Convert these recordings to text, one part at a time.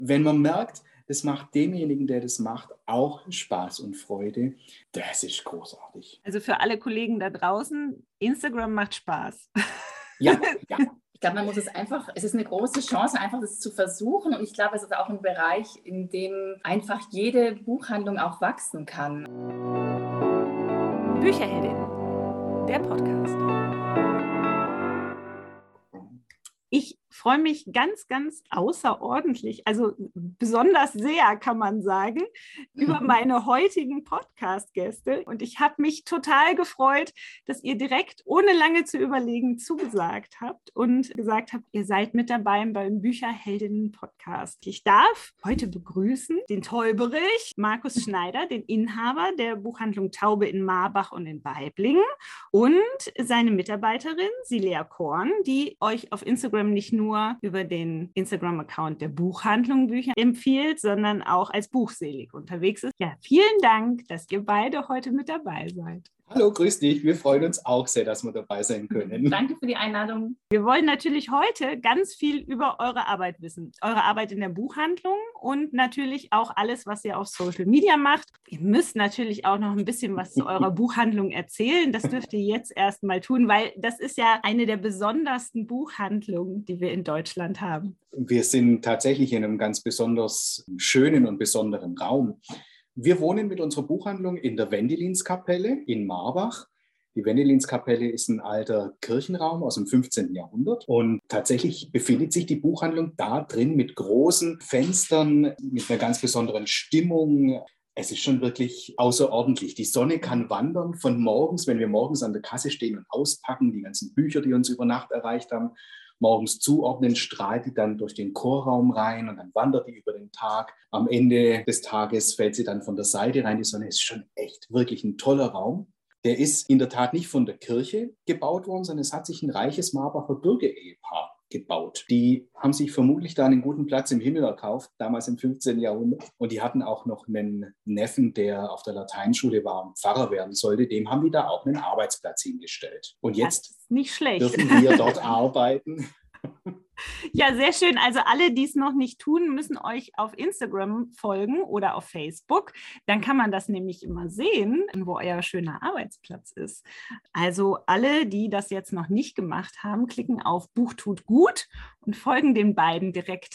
Wenn man merkt, das macht demjenigen, der das macht, auch Spaß und Freude, das ist großartig. Also für alle Kollegen da draußen, Instagram macht Spaß. Ja. Ich glaube, man muss es ist eine große Chance, einfach das zu versuchen. Und ich glaube, es ist auch ein Bereich, in dem einfach jede Buchhandlung auch wachsen kann. Bücherheldin, der Podcast. Ich freue mich ganz, ganz außerordentlich, also besonders sehr, kann man sagen, über meine heutigen Podcast-Gäste. Und ich habe mich total gefreut, dass ihr direkt, ohne lange zu überlegen, zugesagt habt und gesagt habt, ihr seid mit dabei beim Bücherheldinnen-Podcast. Ich darf heute begrüßen den Tolberich, Markus Schneider, den Inhaber der Buchhandlung Taube in Marbach und in Waiblingen, und seine Mitarbeiterin Silea Korn, die euch auf Instagram nicht nur über den Instagram-Account der Buchhandlung Bücher empfiehlt, sondern auch als buchselig unterwegs ist. Ja, vielen Dank, dass ihr beide heute mit dabei seid. Hallo, grüß dich. Wir freuen uns auch sehr, dass wir dabei sein können. Danke für die Einladung. Wir wollen natürlich heute ganz viel über eure Arbeit wissen. Eure Arbeit in der Buchhandlung und natürlich auch alles, was ihr auf Social Media macht. Ihr müsst natürlich auch noch ein bisschen was zu eurer Buchhandlung erzählen. Das dürft ihr jetzt erst mal tun, weil das ist ja eine der besondersten Buchhandlungen, die wir in Deutschland haben. Wir sind tatsächlich in einem ganz besonders schönen und besonderen Raum. Wir wohnen mit unserer Buchhandlung in der Wendelinskapelle in Marbach. Die Wendelinskapelle ist ein alter Kirchenraum aus dem 15. Jahrhundert und tatsächlich befindet sich die Buchhandlung da drin mit großen Fenstern, mit einer ganz besonderen Stimmung. Es ist schon wirklich außerordentlich. Die Sonne kann wandern von morgens, wenn wir morgens an der Kasse stehen und auspacken, die ganzen Bücher, die uns über Nacht erreicht haben, morgens zuordnen, strahlt die dann durch den Chorraum rein und dann wandert die über den Tag. Am Ende des Tages fällt sie dann von der Seite rein. Die Sonne ist schon echt wirklich ein toller Raum. Der ist in der Tat nicht von der Kirche gebaut worden, sondern es hat sich ein reiches Marbacher Bürgerehepaar gebaut. Die haben sich vermutlich da einen guten Platz im Himmel erkauft, damals im 15. Jahrhundert. Und die hatten auch noch einen Neffen, der auf der Lateinschule war und Pfarrer werden sollte. Dem haben die da auch einen Arbeitsplatz hingestellt. Und jetzt nicht schlecht. Dürfen wir dort arbeiten. Ja, sehr schön. Also alle, die es noch nicht tun, müssen euch auf Instagram folgen oder auf Facebook. Dann kann man das nämlich immer sehen, wo euer schöner Arbeitsplatz ist. Also alle, die das jetzt noch nicht gemacht haben, klicken auf Buch tut gut und folgen den beiden direkt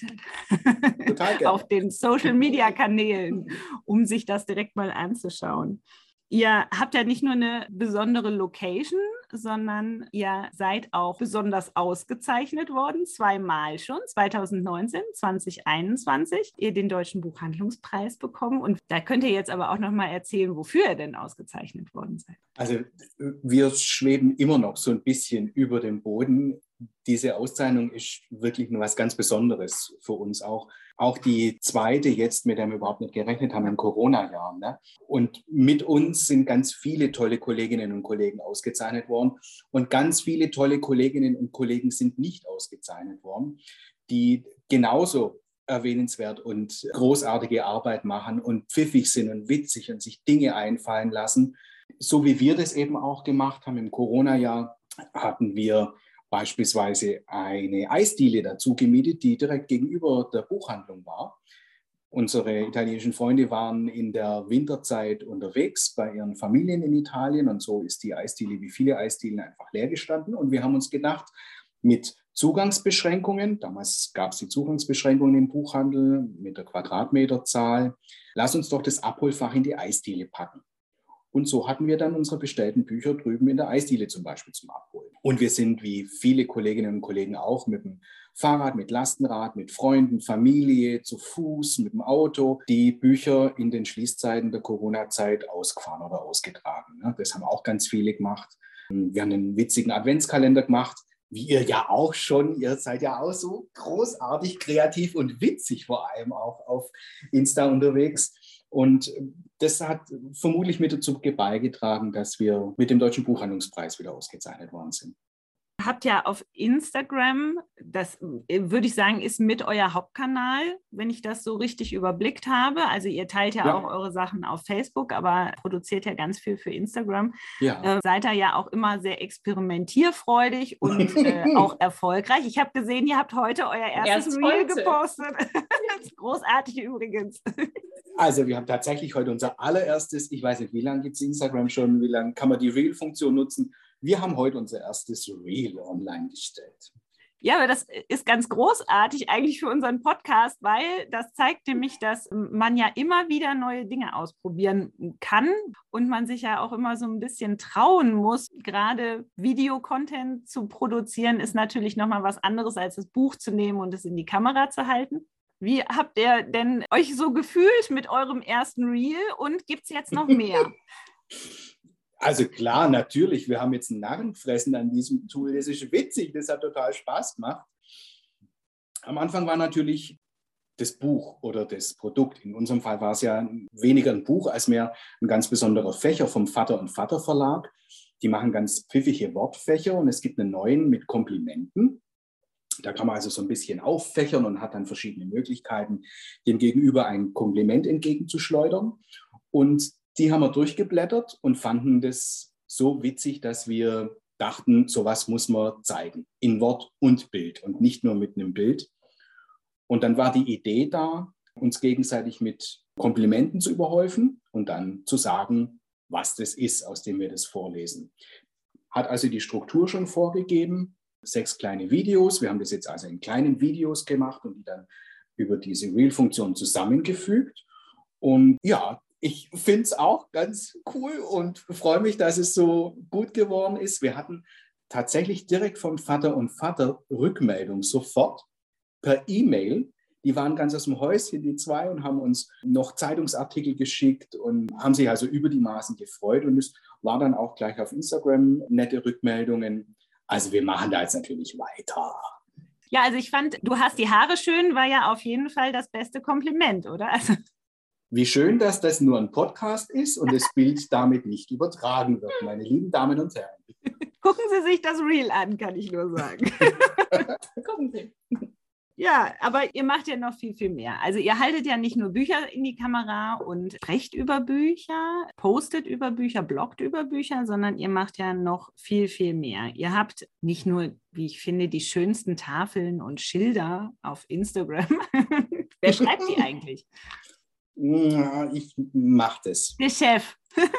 auf den Social-Media-Kanälen, um sich das direkt mal anzuschauen. Ihr habt ja nicht nur eine besondere Location, sondern ihr seid auch besonders ausgezeichnet worden, 2-mal schon, 2019, 2021, ihr den Deutschen Buchhandlungspreis bekommen. Und da könnt ihr jetzt aber auch noch mal erzählen, wofür ihr denn ausgezeichnet worden seid. Also wir schweben immer noch so ein bisschen über dem Boden. Diese Auszeichnung ist wirklich was ganz Besonderes für uns auch. Auch die zweite jetzt, mit der wir überhaupt nicht gerechnet haben, im Corona-Jahr. Ne? Und mit uns sind ganz viele tolle Kolleginnen und Kollegen ausgezeichnet worden. Und ganz viele tolle Kolleginnen und Kollegen sind nicht ausgezeichnet worden, die genauso erwähnenswert und großartige Arbeit machen und pfiffig sind und witzig und sich Dinge einfallen lassen. So wie wir das eben auch gemacht haben im Corona-Jahr, hatten wir beispielsweise eine Eisdiele dazu gemietet, die direkt gegenüber der Buchhandlung war. Unsere italienischen Freunde waren in der Winterzeit unterwegs bei ihren Familien in Italien und so ist die Eisdiele wie viele Eisdielen einfach leer gestanden. Und wir haben uns gedacht, mit Zugangsbeschränkungen, damals gab es die Zugangsbeschränkungen im Buchhandel mit der Quadratmeterzahl, lass uns doch das Abholfach in die Eisdiele packen. Und so hatten wir dann unsere bestellten Bücher drüben in der Eisdiele zum Beispiel zum Abholen. Und wir sind, wie viele Kolleginnen und Kollegen auch, mit dem Fahrrad, mit Lastenrad, mit Freunden, Familie, zu Fuß, mit dem Auto, die Bücher in den Schließzeiten der Corona-Zeit ausgefahren oder ausgetragen. Das haben auch ganz viele gemacht. Wir haben einen witzigen Adventskalender gemacht, wie ihr ja auch schon. Ihr seid ja auch so großartig kreativ und witzig vor allem auch auf Insta unterwegs. Und das hat vermutlich mit dazu beigetragen, dass wir mit dem Deutschen Buchhandlungspreis wieder ausgezeichnet worden sind. habt ja auf Instagram, das würde ich sagen, ist mit euer Hauptkanal, wenn ich das so richtig überblickt habe. Also ihr teilt ja auch eure Sachen auf Facebook, aber produziert ja ganz viel für Instagram. Ja. Seid ihr ja auch immer sehr experimentierfreudig und auch erfolgreich. Ich habe gesehen, ihr habt heute euer erstes Reel gepostet. Das ist großartig übrigens. Also wir haben tatsächlich heute unser allererstes, ich weiß nicht, wie lange gibt es Instagram schon, wie lange kann man die Reel-Funktion nutzen? Wir haben heute unser erstes Reel online gestellt. Ja, aber das ist ganz großartig eigentlich für unseren Podcast, weil das zeigt nämlich, dass man ja immer wieder neue Dinge ausprobieren kann und man sich ja auch immer so ein bisschen trauen muss. Gerade Videocontent zu produzieren ist natürlich nochmal was anderes, als das Buch zu nehmen und es in die Kamera zu halten. Wie habt ihr denn euch so gefühlt mit eurem ersten Reel und gibt es jetzt noch mehr? Also klar, natürlich, wir haben jetzt einen Narrenfressen an diesem Tool. Das ist witzig, das hat total Spaß gemacht. Am Anfang war natürlich das Buch oder das Produkt. In unserem Fall war es ja weniger ein Buch als mehr ein ganz besonderer Fächer vom Vater und Vater Verlag. Die machen ganz pfiffige Wortfächer und es gibt einen neuen mit Komplimenten. Da kann man also so ein bisschen auffächern und hat dann verschiedene Möglichkeiten, dem Gegenüber ein Kompliment entgegenzuschleudern. Und die haben wir durchgeblättert und fanden das so witzig, dass wir dachten, sowas muss man zeigen, in Wort und Bild und nicht nur mit einem Bild. Und dann war die Idee da, uns gegenseitig mit Komplimenten zu überhäufen und dann zu sagen, was das ist, aus dem wir das vorlesen. Hat also die Struktur schon vorgegeben. 6 kleine Videos. Wir haben das jetzt also in kleinen Videos gemacht und die dann über diese Reel-Funktion zusammengefügt. Und ja, ich finde es auch ganz cool und freue mich, dass es so gut geworden ist. Wir hatten tatsächlich direkt vom Vater und Vater Rückmeldung sofort per E-Mail. Die waren ganz aus dem Häuschen, die zwei, und haben uns noch Zeitungsartikel geschickt und haben sich also über die Maßen gefreut. Und es war dann auch gleich auf Instagram nette Rückmeldungen. Also wir machen da jetzt natürlich weiter. Ja, also ich fand, du hast die Haare schön, war ja auf jeden Fall das beste Kompliment, oder? Also wie schön, dass das nur ein Podcast ist und das Bild damit nicht übertragen wird, meine lieben Damen und Herren. Gucken Sie sich das Reel an, kann ich nur sagen. Gucken Sie. Ja, aber ihr macht ja noch viel, viel mehr. Also ihr haltet ja nicht nur Bücher in die Kamera und sprecht über Bücher, postet über Bücher, bloggt über Bücher, sondern ihr macht ja noch viel, viel mehr. Ihr habt nicht nur, wie ich finde, die schönsten Tafeln und Schilder auf Instagram. Wer schreibt die eigentlich? Ich mache das. Der Chef.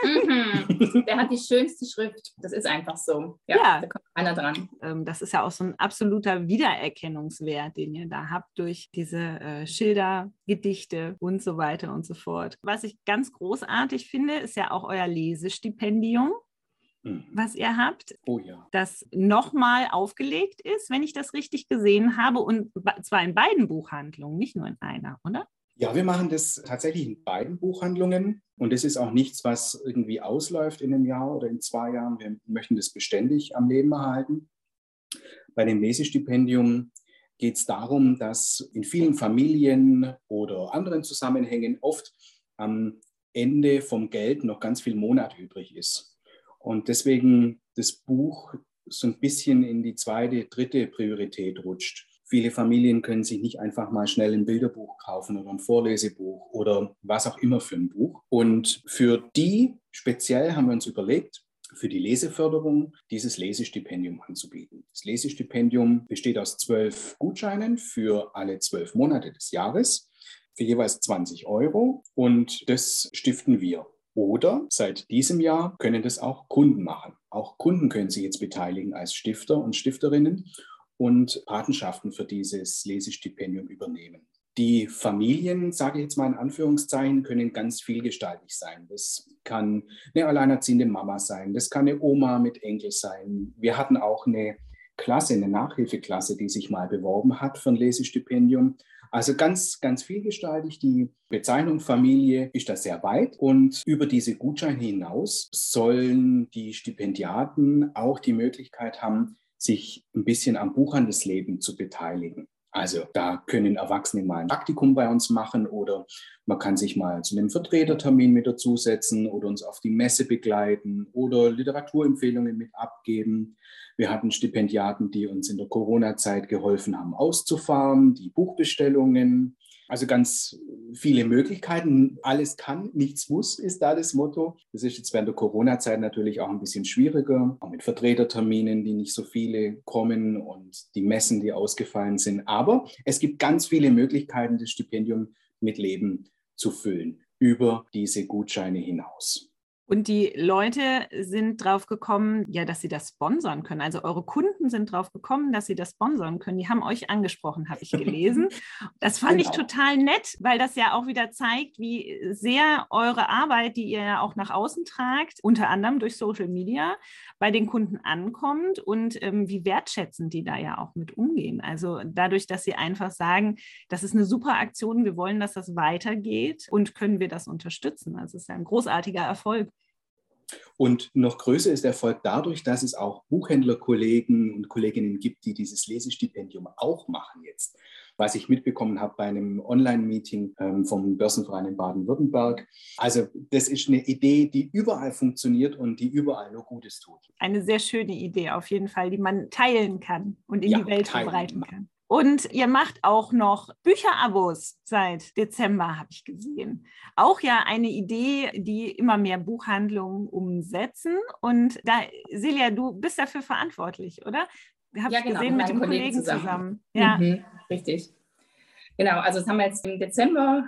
Der hat die schönste Schrift. Das ist einfach so. Ja. Da kommt keiner dran. Das ist ja auch so ein absoluter Wiedererkennungswert, den ihr da habt durch diese Schilder, Gedichte und so weiter und so fort. Was ich ganz großartig finde, ist ja auch euer Lesestipendium, was ihr habt, das nochmal aufgelegt ist, wenn ich das richtig gesehen habe, und zwar in beiden Buchhandlungen, nicht nur in einer, oder? Ja, wir machen das tatsächlich in beiden Buchhandlungen und das ist auch nichts, was irgendwie ausläuft in einem Jahr oder in 2 Jahren. Wir möchten das beständig am Leben erhalten. Bei dem Lesestipendium geht es darum, dass in vielen Familien oder anderen Zusammenhängen oft am Ende vom Geld noch ganz viel Monat übrig ist. Und deswegen das Buch so ein bisschen in die 2., 3. Priorität rutscht. Viele Familien können sich nicht einfach mal schnell ein Bilderbuch kaufen oder ein Vorlesebuch oder was auch immer für ein Buch. Und für die speziell haben wir uns überlegt, für die Leseförderung dieses Lesestipendium anzubieten. Das Lesestipendium besteht aus 12 Gutscheinen für alle 12 Monate des Jahres für jeweils 20 € und das stiften wir. Oder seit diesem Jahr können das auch Kunden machen. Auch Kunden können sich jetzt beteiligen als Stifter und Stifterinnen und Patenschaften für dieses Lesestipendium übernehmen. Die Familien, sage ich jetzt mal in Anführungszeichen, können ganz vielgestaltig sein. Das kann eine alleinerziehende Mama sein, das kann eine Oma mit Enkel sein. Wir hatten auch eine Klasse, eine Nachhilfeklasse, die sich mal beworben hat für ein Lesestipendium. Also ganz, ganz vielgestaltig. Die Bezeichnung Familie ist da sehr weit. Und über diese Gutscheine hinaus sollen die Stipendiaten auch die Möglichkeit haben, sich ein bisschen am Buchhandelsleben zu beteiligen. Also da können Erwachsene mal ein Praktikum bei uns machen oder man kann sich mal zu einem Vertretertermin mit dazusetzen oder uns auf die Messe begleiten oder Literaturempfehlungen mit abgeben. Wir hatten Stipendiaten, die uns in der Corona-Zeit geholfen haben, auszufahren, die Buchbestellungen. Also ganz viele Möglichkeiten. Alles kann, nichts muss, ist da das Motto. Das ist jetzt während der Corona-Zeit natürlich auch ein bisschen schwieriger, auch mit Vertreterterminen, die nicht so viele kommen und die Messen, die ausgefallen sind. Aber es gibt ganz viele Möglichkeiten, das Stipendium mit Leben zu füllen, über diese Gutscheine hinaus. Und die Leute sind drauf gekommen, ja, dass sie das sponsern können. Also eure Kunden sind drauf gekommen, dass sie das sponsern können. Die haben euch angesprochen, habe ich gelesen. Das fand ich total nett, weil das ja auch wieder zeigt, wie sehr eure Arbeit, die ihr ja auch nach außen tragt, unter anderem durch Social Media, bei den Kunden ankommt und wie wertschätzend die da ja auch mit umgehen. Also dadurch, dass sie einfach sagen, das ist eine super Aktion, wir wollen, dass das weitergeht und können wir das unterstützen. Also es ist ja ein großartiger Erfolg. Und noch größer ist der Erfolg dadurch, dass es auch Buchhändlerkollegen und Kolleginnen gibt, die dieses Lesestipendium auch machen jetzt. Was ich mitbekommen habe bei einem Online-Meeting vom Börsenverein in Baden-Württemberg. Also das ist eine Idee, die überall funktioniert und die überall nur Gutes tut. Eine sehr schöne Idee auf jeden Fall, die man teilen kann und in die Welt verbreiten kann. Und ihr macht auch noch Bücherabos seit Dezember, habe ich gesehen. Auch ja eine Idee, die immer mehr Buchhandlungen umsetzen. Und da, Silja, du bist dafür verantwortlich, oder? Habe ich gesehen, mit dem Kollegen zusammen. Ja. Richtig. Genau, also das haben wir jetzt im Dezember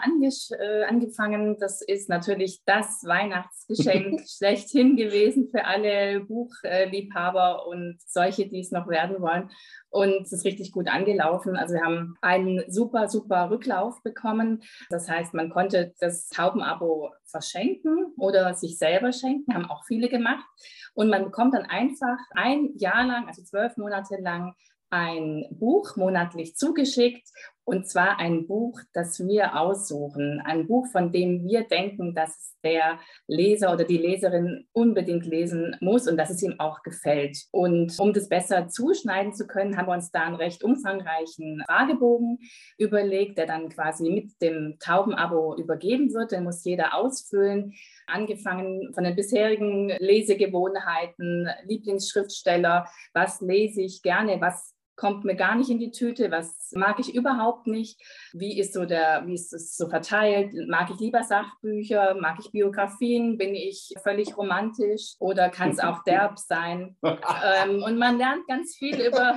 angefangen. Das ist natürlich das Weihnachtsgeschenk schlechthin gewesen für alle Buchliebhaber und solche, die es noch werden wollen. Und es ist richtig gut angelaufen. Also wir haben einen super, super Rücklauf bekommen. Das heißt, man konnte das Taubenabo verschenken oder sich selber schenken, haben auch viele gemacht. Und man bekommt dann einfach ein Jahr lang, also 12 Monate lang, ein Buch monatlich zugeschickt, und zwar ein Buch, das wir aussuchen, ein Buch, von dem wir denken, dass der Leser oder die Leserin unbedingt lesen muss und dass es ihm auch gefällt. Und um das besser zuschneiden zu können, haben wir uns da einen recht umfangreichen Fragebogen überlegt, der dann quasi mit dem Taubenabo übergeben wird. Den muss jeder ausfüllen, angefangen von den bisherigen Lesegewohnheiten, Lieblingsschriftsteller, was lese ich gerne, was kommt mir gar nicht in die Tüte, was mag ich überhaupt nicht, wie ist es so verteilt, mag ich lieber Sachbücher, mag ich Biografien, bin ich völlig romantisch oder kann es auch derb sein, und man lernt ganz viel über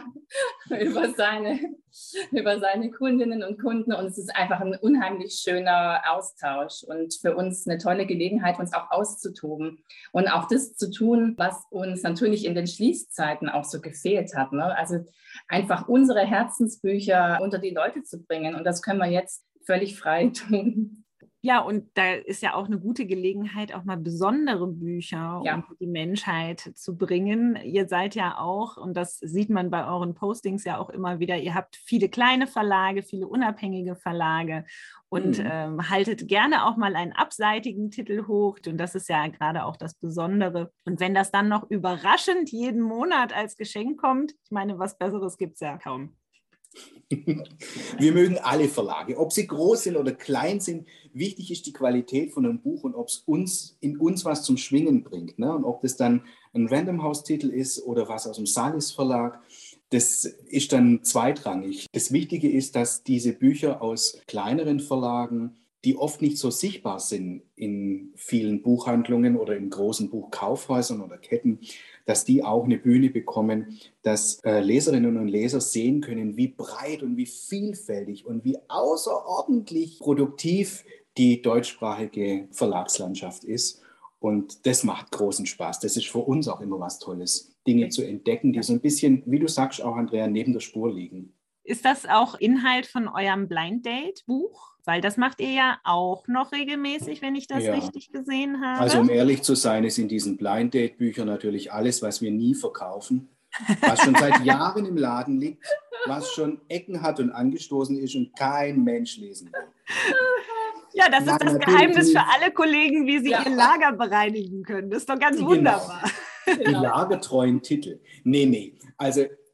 seine Kundinnen und Kunden und es ist einfach ein unheimlich schöner Austausch und für uns eine tolle Gelegenheit, uns auch auszutoben und auch das zu tun, was uns natürlich in den Schließzeiten auch so gefehlt hat, ne? Also einfach unsere Herzensbücher unter die Leute zu bringen. Und das können wir jetzt völlig frei tun. Ja, und da ist ja auch eine gute Gelegenheit, auch mal besondere Bücher unter die Menschheit zu bringen. Ihr seid ja auch, und das sieht man bei euren Postings ja auch immer wieder, ihr habt viele kleine Verlage, viele unabhängige Verlage und haltet gerne auch mal einen abseitigen Titel hoch. Und das ist ja gerade auch das Besondere. Und wenn das dann noch überraschend jeden Monat als Geschenk kommt, ich meine, was Besseres gibt es ja kaum. Wir mögen alle Verlage, ob sie groß sind oder klein sind. Wichtig ist die Qualität von einem Buch und ob es in uns was zum Schwingen bringt. Ne? Und ob das dann ein Random House-Titel ist oder was aus dem Salis Verlag, das ist dann zweitrangig. Das Wichtige ist, dass diese Bücher aus kleineren Verlagen, die oft nicht so sichtbar sind in vielen Buchhandlungen oder in großen Buchkaufhäusern oder Ketten, dass die auch eine Bühne bekommen, dass Leserinnen und Leser sehen können, wie breit und wie vielfältig und wie außerordentlich produktiv die deutschsprachige Verlagslandschaft ist. Und das macht großen Spaß. Das ist für uns auch immer was Tolles, Dinge zu entdecken, die so ein bisschen, wie du sagst auch, Andrea, neben der Spur liegen. Ist das auch Inhalt von eurem Blind Date Buch? Weil das macht ihr ja auch noch regelmäßig, wenn ich das richtig gesehen habe. Also um ehrlich zu sein, ist in diesen Blind Date Büchern natürlich alles, was wir nie verkaufen, was schon seit Jahren im Laden liegt, was schon Ecken hat und angestoßen ist und kein Mensch lesen will. Ja, das ist das Geheimnis für alle Kollegen, wie sie ihr Lager bereinigen können. Das ist doch ganz wunderbar. Die lagertreuen Titel. Nee. Also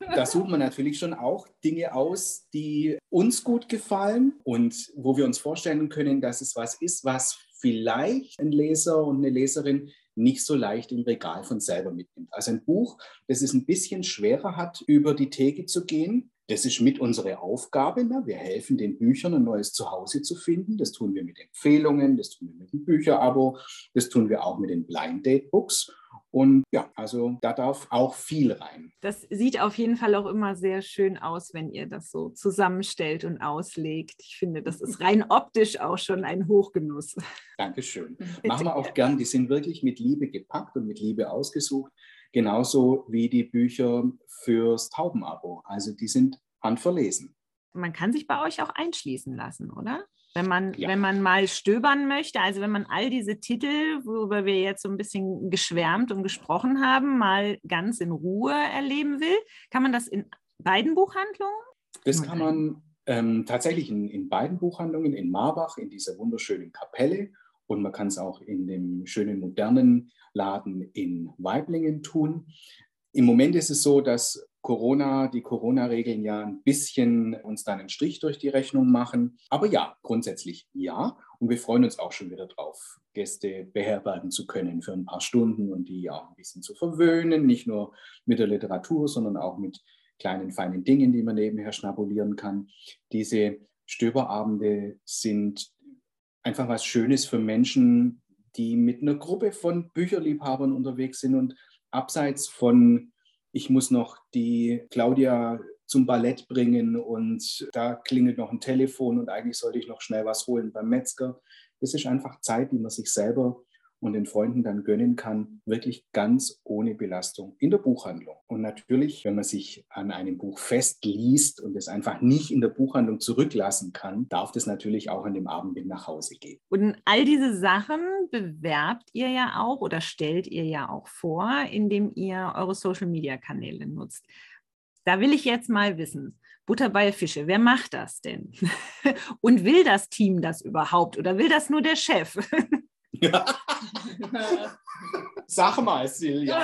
da sucht man natürlich schon auch Dinge aus, die uns gut gefallen und wo wir uns vorstellen können, dass es was ist, was vielleicht ein Leser und eine Leserin nicht so leicht im Regal von selber mitnimmt. Also ein Buch, das es ein bisschen schwerer hat, über die Theke zu gehen. Das ist mit unserer Aufgabe. Ne? Wir helfen den Büchern, ein neues Zuhause zu finden. Das tun wir mit Empfehlungen, das tun wir mit dem Bücherabo, das tun wir auch mit den Blind Date Books. Und ja, also da darf auch viel rein. Das sieht auf jeden Fall auch immer sehr schön aus, wenn ihr das so zusammenstellt und auslegt. Ich finde, das ist rein optisch auch schon ein Hochgenuss. Dankeschön. Machen wir auch gern. Die sind wirklich mit Liebe gepackt und mit Liebe ausgesucht. Genauso wie die Bücher fürs Taubenabo. Also die sind handverlesen. Man kann sich bei euch auch einschließen lassen, oder? Wenn man mal stöbern möchte, also wenn man all diese Titel, worüber wir jetzt so ein bisschen geschwärmt und gesprochen haben, mal ganz in Ruhe erleben will, kann man das in beiden Buchhandlungen? Das kann man tatsächlich in beiden Buchhandlungen, in Marbach, in dieser wunderschönen Kapelle, und man kann es auch in dem schönen modernen Laden in Waiblingen tun. Im Moment ist es so, dass die Corona-Regeln ja ein bisschen uns dann einen Strich durch die Rechnung machen. Aber ja, grundsätzlich ja. Und wir freuen uns auch schon wieder drauf, Gäste beherbergen zu können für ein paar Stunden und die auch ein bisschen zu verwöhnen. Nicht nur mit der Literatur, sondern auch mit kleinen, feinen Dingen, die man nebenher schnabulieren kann. Diese Stöberabende sind einfach was Schönes für Menschen, die mit einer Gruppe von Bücherliebhabern unterwegs sind und abseits von, ich muss noch die Claudia zum Ballett bringen und da klingelt noch ein Telefon und eigentlich sollte ich noch schnell was holen beim Metzger. Das ist einfach Zeit, die man sich selber und den Freunden dann gönnen kann, wirklich ganz ohne Belastung in der Buchhandlung. Und natürlich, wenn man sich an einem Buch festliest und es einfach nicht in der Buchhandlung zurücklassen kann, darf das natürlich auch an dem Abend mit nach Hause gehen. Und all diese Sachen bewerbt ihr ja auch oder stellt ihr ja auch vor, indem ihr eure Social-Media-Kanäle nutzt. Da will ich jetzt mal wissen, Butter bei Fische, wer macht das denn? Und will das Team das überhaupt oder will das nur der Chef? Sag mal, Silja.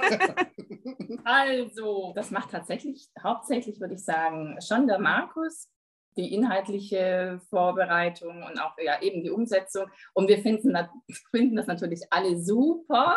Also, das macht tatsächlich, hauptsächlich würde ich sagen, schon der Markus, die inhaltliche Vorbereitung und auch ja, eben die Umsetzung. Und wir finden das natürlich alle super.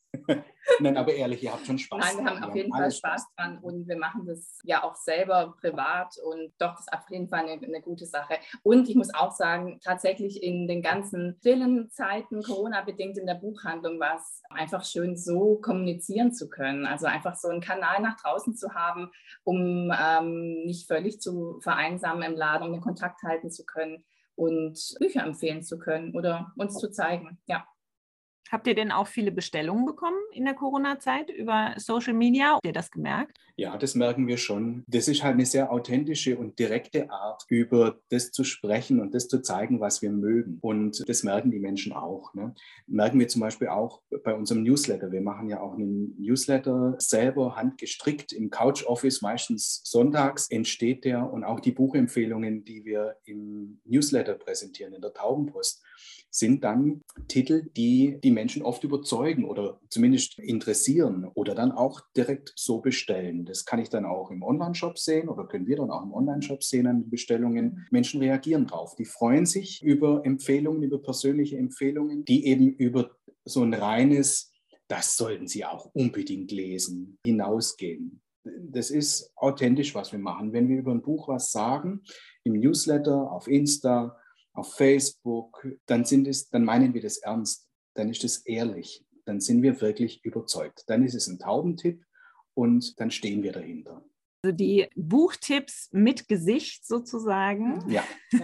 Nein, aber ehrlich, ihr habt schon Spaß. Nein, wir haben auf jeden Fall Spaß dran und wir machen das ja auch selber privat und doch, das ist auf jeden Fall eine gute Sache. Und ich muss auch sagen, tatsächlich in den ganzen stillen Zeiten, Corona-bedingt in der Buchhandlung, war es einfach schön, so kommunizieren zu können. Also einfach so einen Kanal nach draußen zu haben, um nicht völlig zu vereinsamen im Laden, um den Kontakt halten zu können und Bücher empfehlen zu können oder uns zu zeigen, ja. Habt ihr denn auch viele Bestellungen bekommen in der Corona-Zeit über Social Media? Habt ihr das gemerkt? Ja, das merken wir schon. Das ist halt eine sehr authentische und direkte Art, über das zu sprechen und das zu zeigen, was wir mögen. Und das merken die Menschen auch. Ne? Merken wir zum Beispiel auch bei unserem Newsletter. Wir machen ja auch einen Newsletter selber handgestrickt im Couch Office. Meistens sonntags entsteht der, und auch die Buchempfehlungen, die wir im Newsletter präsentieren, in der Taubenpost, sind dann Titel, die die Menschen oft überzeugen oder zumindest interessieren oder dann auch direkt so bestellen. Das kann ich dann auch im Onlineshop sehen oder können wir dann auch im Onlineshop sehen an Bestellungen. Menschen reagieren drauf. Die freuen sich über Empfehlungen, über persönliche Empfehlungen, die eben über so ein reines, das sollten Sie auch unbedingt lesen, hinausgehen. Das ist authentisch, was wir machen. Wenn wir über ein Buch was sagen, im Newsletter, auf Insta, auf Facebook, dann meinen wir das ernst, dann ist es ehrlich, dann sind wir wirklich überzeugt. Dann ist es ein Taubentipp und dann stehen wir dahinter. Also die Buchtipps mit Gesicht sozusagen, ja.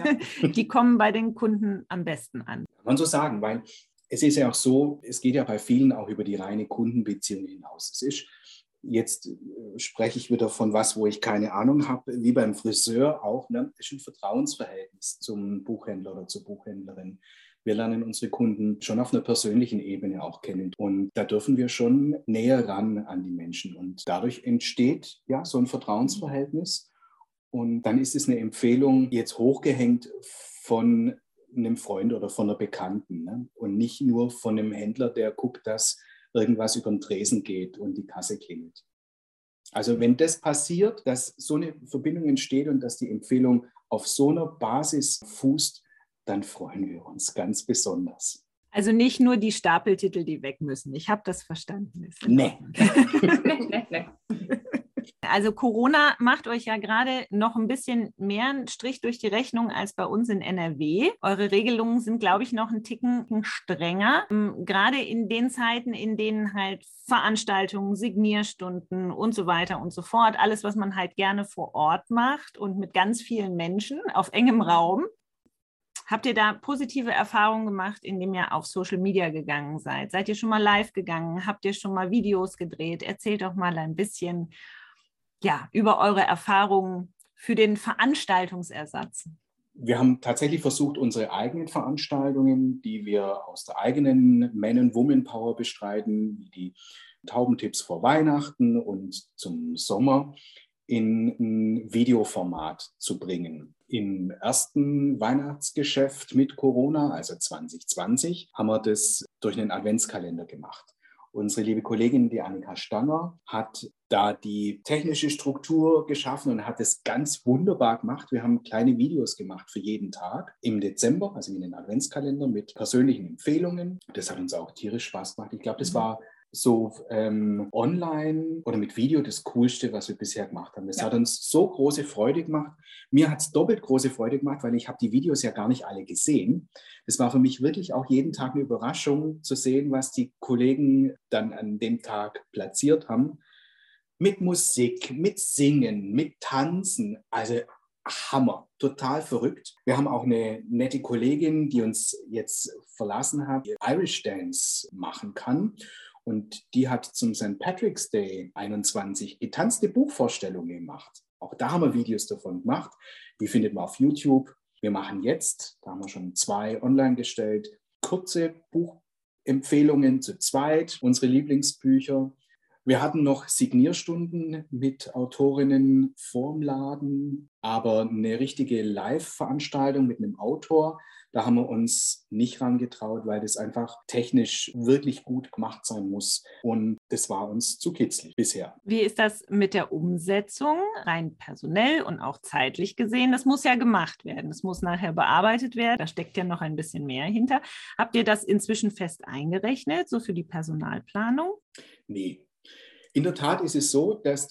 Die kommen bei den Kunden am besten an. Kann man so sagen, weil es ist ja auch so, es geht ja bei vielen auch über die reine Kundenbeziehung hinaus. Es ist, jetzt spreche ich wieder von was, wo ich keine Ahnung habe, wie beim Friseur auch, ne? Es ist ein Vertrauensverhältnis zum Buchhändler oder zur Buchhändlerin. Wir lernen unsere Kunden schon auf einer persönlichen Ebene auch kennen. Und da dürfen wir schon näher ran an die Menschen. Und dadurch entsteht ja so ein Vertrauensverhältnis. Und dann ist es eine Empfehlung, jetzt hochgehängt von einem Freund oder von einer Bekannten, ne? Und nicht nur von einem Händler, der guckt, dass irgendwas über den Tresen geht und die Kasse klingelt. Also wenn das passiert, dass so eine Verbindung entsteht und dass die Empfehlung auf so einer Basis fußt, dann freuen wir uns ganz besonders. Also nicht nur die Stapeltitel, die weg müssen. Ich habe das verstanden. Nee. Nee. Also Corona macht euch ja gerade noch ein bisschen mehr einen Strich durch die Rechnung als bei uns in NRW. Eure Regelungen sind, glaube ich, noch einen Ticken strenger. Gerade in den Zeiten, in denen halt Veranstaltungen, Signierstunden und so weiter und so fort, alles, was man halt gerne vor Ort macht und mit ganz vielen Menschen auf engem Raum. Habt ihr da positive Erfahrungen gemacht, indem ihr auf Social Media gegangen seid? Seid ihr schon mal live gegangen? Habt ihr schon mal Videos gedreht? Erzählt doch mal ein bisschen über eure Erfahrungen für den Veranstaltungsersatz. Wir haben tatsächlich versucht, unsere eigenen Veranstaltungen, die wir aus der eigenen Man-and-Woman-Power bestreiten, wie die Taubentipps vor Weihnachten und zum Sommer, in ein Videoformat zu bringen. Im ersten Weihnachtsgeschäft mit Corona, also 2020, haben wir das durch einen Adventskalender gemacht. Unsere liebe Kollegin, die Annika Stanger, hat da die technische Struktur geschaffen und hat es ganz wunderbar gemacht. Wir haben kleine Videos gemacht für jeden Tag im Dezember, also in den Adventskalender mit persönlichen Empfehlungen. Das hat uns auch tierisch Spaß gemacht. Ich glaube, das war so online oder mit Video das Coolste, was wir bisher gemacht haben. Das hat uns so große Freude gemacht. Mir hat es doppelt große Freude gemacht, weil ich habe die Videos ja gar nicht alle gesehen. Das war für mich wirklich auch jeden Tag eine Überraschung zu sehen, was die Kollegen dann an dem Tag platziert haben. Mit Musik, mit Singen, mit Tanzen. Also Hammer, total verrückt. Wir haben auch eine nette Kollegin, die uns jetzt verlassen hat, die Irish Dance machen kann. Und die hat zum St. Patrick's Day 21 getanzte Buchvorstellungen gemacht. Auch da haben wir Videos davon gemacht. Die findet man auf YouTube. Wir machen jetzt, da haben wir schon 2 online gestellt, kurze Buchempfehlungen zu zweit, unsere Lieblingsbücher. Wir hatten noch Signierstunden mit Autorinnen vorm Laden, aber eine richtige Live-Veranstaltung mit einem Autor, da haben wir uns nicht rangetraut, weil das einfach technisch wirklich gut gemacht sein muss. Und das war uns zu kitzlig bisher. Wie ist das mit der Umsetzung, rein personell und auch zeitlich gesehen? Das muss ja gemacht werden. Das muss nachher bearbeitet werden. Da steckt ja noch ein bisschen mehr hinter. Habt ihr das inzwischen fest eingerechnet, so für die Personalplanung? Nee. In der Tat ist es so, dass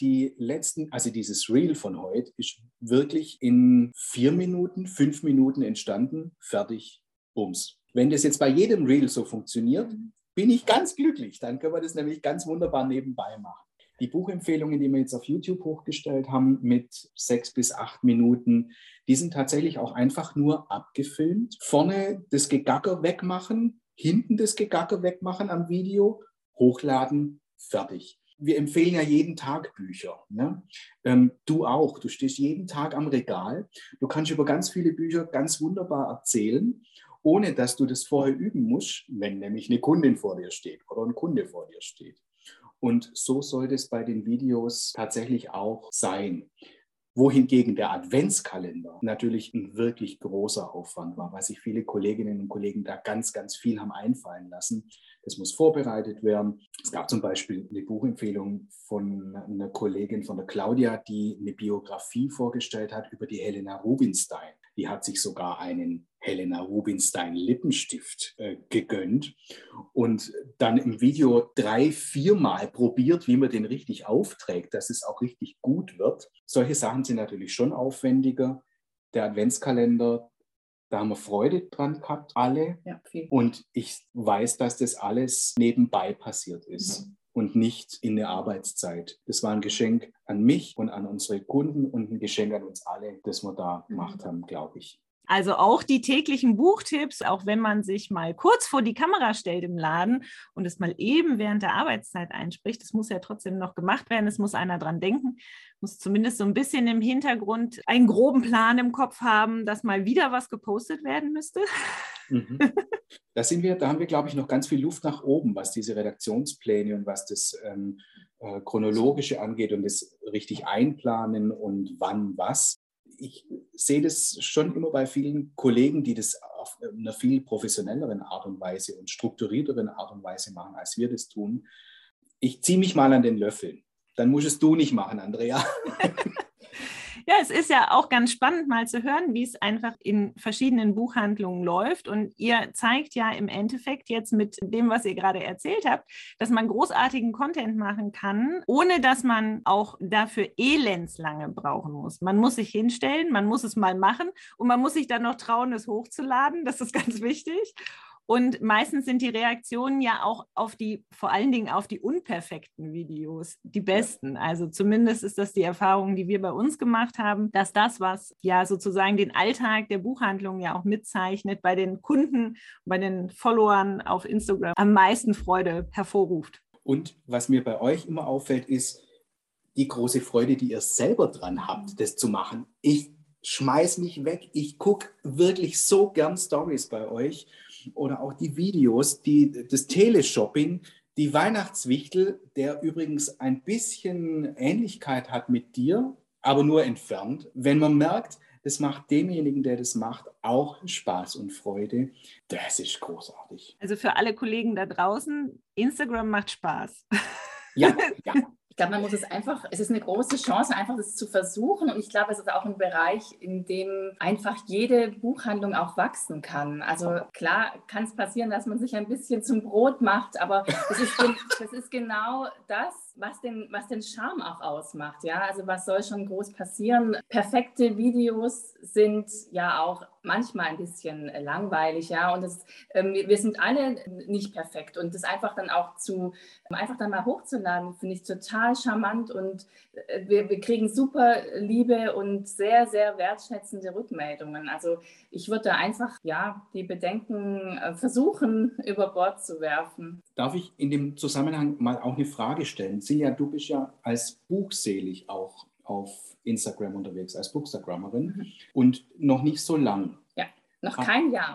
dieses Reel von heute ist wirklich in 4 Minuten, 5 Minuten entstanden, fertig, bums. Wenn das jetzt bei jedem Reel so funktioniert, bin ich ganz glücklich. Dann können wir das nämlich ganz wunderbar nebenbei machen. Die Buchempfehlungen, die wir jetzt auf YouTube hochgestellt haben mit 6 bis 8 Minuten, die sind tatsächlich auch einfach nur abgefilmt. Vorne das Gegacker wegmachen, hinten das Gegacker wegmachen am Video, hochladen, fertig. Wir empfehlen ja jeden Tag Bücher. Ne? Du auch. Du stehst jeden Tag am Regal. Du kannst über ganz viele Bücher ganz wunderbar erzählen, ohne dass du das vorher üben musst, wenn nämlich eine Kundin vor dir steht oder ein Kunde vor dir steht. Und so sollte es bei den Videos tatsächlich auch sein. Wohingegen der Adventskalender natürlich ein wirklich großer Aufwand war, weil sich viele Kolleginnen und Kollegen da ganz, ganz viel haben einfallen lassen. Das muss vorbereitet werden. Es gab zum Beispiel eine Buchempfehlung von einer Kollegin, von der Claudia, die eine Biografie vorgestellt hat über die Helena Rubinstein. Die hat sich sogar einen Helena Rubinstein Lippenstift gegönnt und dann im Video 3-4 Mal probiert, wie man den richtig aufträgt, dass es auch richtig gut wird. Solche Sachen sind natürlich schon aufwendiger. Der Adventskalender, da haben wir Freude dran gehabt, alle. Ja, viel. Und ich weiß, dass das alles nebenbei passiert ist. Und nicht in der Arbeitszeit. Das war ein Geschenk an mich und an unsere Kunden und ein Geschenk an uns alle, das wir da gemacht haben, glaube ich. Also auch die täglichen Buchtipps, auch wenn man sich mal kurz vor die Kamera stellt im Laden und es mal eben während der Arbeitszeit einspricht, das muss ja trotzdem noch gemacht werden, es muss einer dran denken, muss zumindest so ein bisschen im Hintergrund einen groben Plan im Kopf haben, dass mal wieder was gepostet werden müsste. Da haben wir, glaube ich, noch ganz viel Luft nach oben, was diese Redaktionspläne und was das Chronologische angeht und das richtig einplanen und wann was. Ich sehe das schon immer bei vielen Kollegen, die das auf einer viel professionelleren Art und Weise und strukturierteren Art und Weise machen, als wir das tun. Ich ziehe mich mal an den Löffel. dann musst es du nicht machen, Andrea. Ja, es ist ja auch ganz spannend mal zu hören, wie es einfach in verschiedenen Buchhandlungen läuft. Und ihr zeigt ja im Endeffekt jetzt mit dem, was ihr gerade erzählt habt, dass man großartigen Content machen kann, ohne dass man auch dafür elendslange brauchen muss. Man muss sich hinstellen, man muss es mal machen und man muss sich dann noch trauen, es hochzuladen. Das ist ganz wichtig. Und meistens sind die Reaktionen ja auch vor allen Dingen auf die unperfekten Videos die besten. Also zumindest ist das die Erfahrung, die wir bei uns gemacht haben, dass das, was ja sozusagen den Alltag der Buchhandlung ja auch mitzeichnet, bei den Kunden, bei den Followern auf Instagram am meisten Freude hervorruft. Und was mir bei euch immer auffällt, ist die große Freude, die ihr selber dran habt, das zu machen. Ich schmeiß mich weg. Ich gucke wirklich so gern Stories bei euch oder auch die Videos, das Teleshopping, die Weihnachtswichtel, der übrigens ein bisschen Ähnlichkeit hat mit dir, aber nur entfernt. Wenn man merkt, das macht demjenigen, der das macht, auch Spaß und Freude. Das ist großartig. Also für alle Kollegen da draußen, Instagram macht Spaß. Ja, ja. Ich glaube, man muss es ist eine große Chance, einfach das zu versuchen. Und ich glaube, es ist auch ein Bereich, in dem einfach jede Buchhandlung auch wachsen kann. Also klar kann es passieren, dass man sich ein bisschen zum Brot macht, aber das ist genau das, was den Charme auch ausmacht. Ja? Also was soll schon groß passieren? Perfekte Videos sind ja auch manchmal ein bisschen langweilig, ja, und wir sind alle nicht perfekt und das einfach dann auch einfach dann mal hochzuladen, finde ich total charmant und wir kriegen super liebe und sehr, sehr wertschätzende Rückmeldungen. Also ich würde da einfach, ja, die Bedenken versuchen, über Bord zu werfen. Darf ich in dem Zusammenhang mal auch eine Frage stellen? Silja, du bist ja als Buchselig auch auf Instagram unterwegs, als Bookstagrammerin und noch nicht so lang. Ja, noch kein Jahr.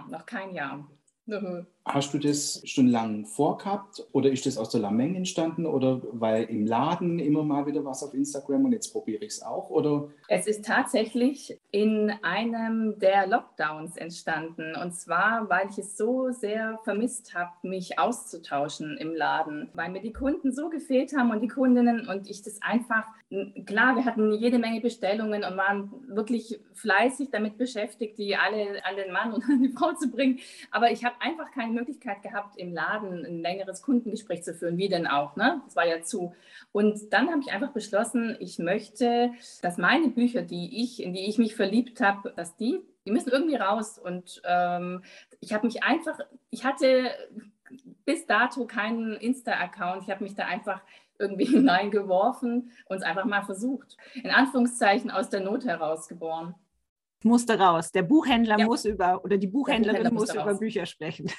Hast du das schon lange vorgehabt oder ist das aus der Lameng entstanden oder weil im Laden immer mal wieder was auf Instagram und jetzt probiere ich es auch? Oder? Es ist tatsächlich in einem der Lockdowns entstanden und zwar, weil ich es so sehr vermisst habe, mich auszutauschen im Laden, weil mir die Kunden so gefehlt haben und die Kundinnen und ich das einfach, klar, wir hatten jede Menge Bestellungen und waren wirklich fleißig damit beschäftigt, die alle an den Mann und an die Frau zu bringen, aber ich habe einfach keine Möglichkeit gehabt, im Laden ein längeres Kundengespräch zu führen, wie denn auch, ne? Das war ja zu. Und dann habe ich einfach beschlossen, ich möchte, dass meine Bücher, in die ich mich verliebt habe, dass die müssen irgendwie raus. Und ich hatte bis dato keinen Insta-Account. Ich habe mich da einfach irgendwie hineingeworfen und es einfach mal versucht. In Anführungszeichen aus der Not heraus geboren. Musste raus. Der Buchhändler muss oder die Buchhändlerin muss über Bücher sprechen.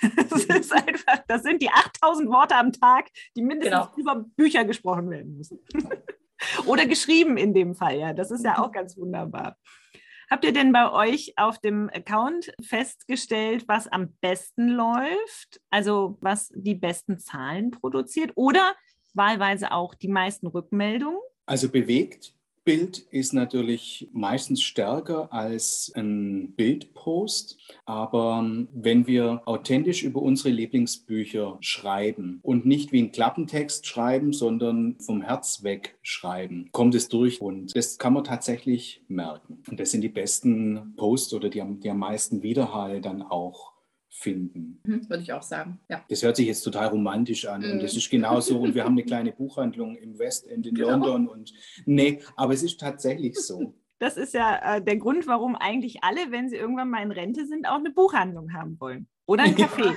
Das sind die 8000 Worte am Tag, die mindestens über Bücher gesprochen werden müssen. Oder geschrieben in dem Fall, ja. Das ist ja auch ganz wunderbar. Habt ihr denn bei euch auf dem Account festgestellt, was am besten läuft? Also was die besten Zahlen produziert oder wahlweise auch die meisten Rückmeldungen? Also bewegt. Bild ist natürlich meistens stärker als ein Bildpost, aber wenn wir authentisch über unsere Lieblingsbücher schreiben und nicht wie ein Klappentext schreiben, sondern vom Herz weg schreiben, kommt es durch und das kann man tatsächlich merken. Und das sind die besten Posts oder die am meisten Widerhall dann auch finden. Würde ich auch sagen, ja. Das hört sich jetzt total romantisch an und das ist genauso und wir haben eine kleine Buchhandlung im Westend in London und nee, aber es ist tatsächlich so. Das ist ja der Grund, warum eigentlich alle, wenn sie irgendwann mal in Rente sind, auch eine Buchhandlung haben wollen oder ein Café.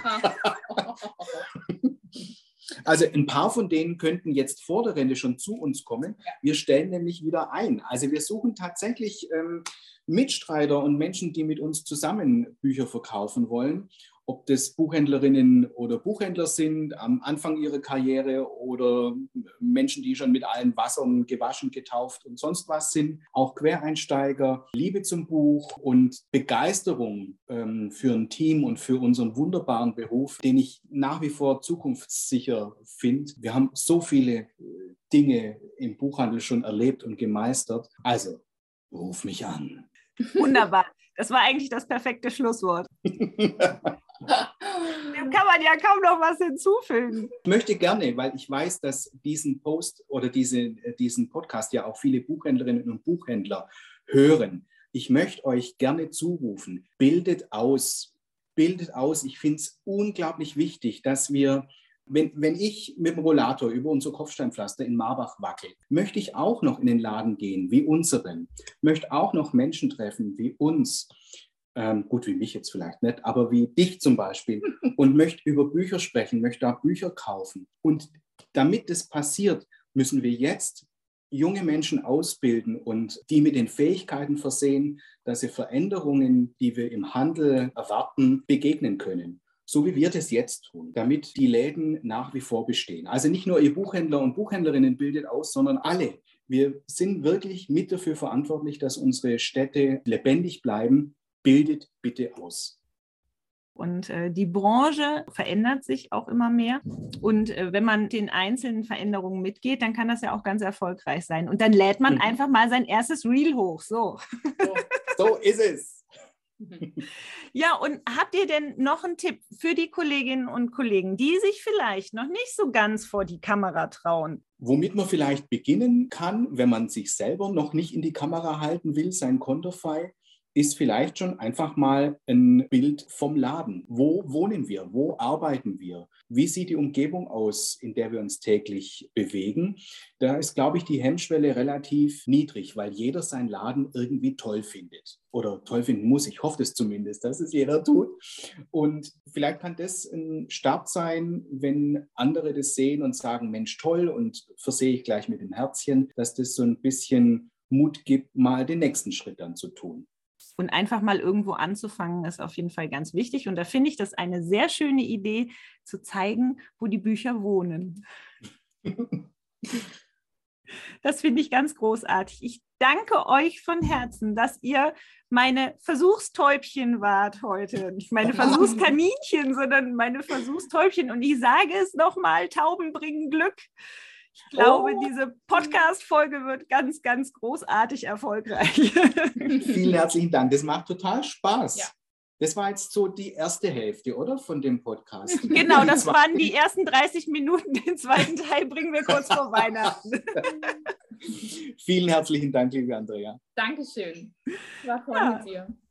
Also ein paar von denen könnten jetzt vor der Rente schon zu uns kommen. Wir stellen nämlich wieder ein. Also wir suchen tatsächlich Mitstreiter und Menschen, die mit uns zusammen Bücher verkaufen wollen. Ob das Buchhändlerinnen oder Buchhändler sind am Anfang ihrer Karriere oder Menschen, die schon mit allen Wassern gewaschen, getauft und sonst was sind. Auch Quereinsteiger, Liebe zum Buch und Begeisterung für ein Team und für unseren wunderbaren Beruf, den ich nach wie vor zukunftssicher finde. Wir haben so viele Dinge im Buchhandel schon erlebt und gemeistert. Also, ruf mich an. Wunderbar. Das war eigentlich das perfekte Schlusswort. Dem kann man ja kaum noch was hinzufügen. Ich möchte gerne, weil ich weiß, dass diesen Post oder diesen Podcast ja auch viele Buchhändlerinnen und Buchhändler hören. Ich möchte euch gerne zurufen, bildet aus. Bildet aus. Ich finde es unglaublich wichtig, dass wir, wenn ich mit dem Rollator über unser Kopfsteinpflaster in Marbach wackel, möchte ich auch noch in den Laden gehen, wie unseren. Möchte auch noch Menschen treffen, wie uns. Gut, wie mich jetzt vielleicht nicht, aber wie dich zum Beispiel. Und möchte über Bücher sprechen, möchte auch Bücher kaufen. Und damit das passiert, müssen wir jetzt junge Menschen ausbilden und die mit den Fähigkeiten versehen, dass sie Veränderungen, die wir im Handel erwarten, begegnen können. So wie wir das jetzt tun, damit die Läden nach wie vor bestehen. Also nicht nur ihr Buchhändler und Buchhändlerinnen bildet aus, sondern alle. Wir sind wirklich mit dafür verantwortlich, dass unsere Städte lebendig bleiben. Bildet bitte aus. Und die Branche verändert sich auch immer mehr. Und wenn man den einzelnen Veränderungen mitgeht, dann kann das ja auch ganz erfolgreich sein. Und dann lädt man einfach mal sein erstes Reel hoch. So ist es. Ja, und habt ihr denn noch einen Tipp für die Kolleginnen und Kollegen, die sich vielleicht noch nicht so ganz vor die Kamera trauen? Womit man vielleicht beginnen kann, wenn man sich selber noch nicht in die Kamera halten will, sein Konterfei, ist vielleicht schon einfach mal ein Bild vom Laden. Wo wohnen wir? Wo arbeiten wir? Wie sieht die Umgebung aus, in der wir uns täglich bewegen? Da ist, glaube ich, die Hemmschwelle relativ niedrig, weil jeder seinen Laden irgendwie toll findet oder toll finden muss. Ich hoffe es zumindest, dass es jeder tut. Und vielleicht kann das ein Start sein, wenn andere das sehen und sagen, Mensch, toll, und versehe ich gleich mit dem Herzchen, dass das so ein bisschen Mut gibt, mal den nächsten Schritt dann zu tun. Und einfach mal irgendwo anzufangen, ist auf jeden Fall ganz wichtig. Und da finde ich das eine sehr schöne Idee, zu zeigen, wo die Bücher wohnen. Das finde ich ganz großartig. Ich danke euch von Herzen, dass ihr meine Versuchstäubchen wart heute. Nicht meine Versuchskaninchen, sondern meine Versuchstäubchen. Und ich sage es nochmal, Tauben bringen Glück. Ich glaube, diese Podcast-Folge wird ganz, ganz großartig erfolgreich. Vielen herzlichen Dank. Das macht total Spaß. Ja. Das war jetzt so die erste Hälfte, oder? Von dem Podcast. Genau, das waren die ersten 30 Minuten. Den zweiten Teil bringen wir kurz vor Weihnachten. Vielen herzlichen Dank, liebe Andrea. Dankeschön. War toll mit dir.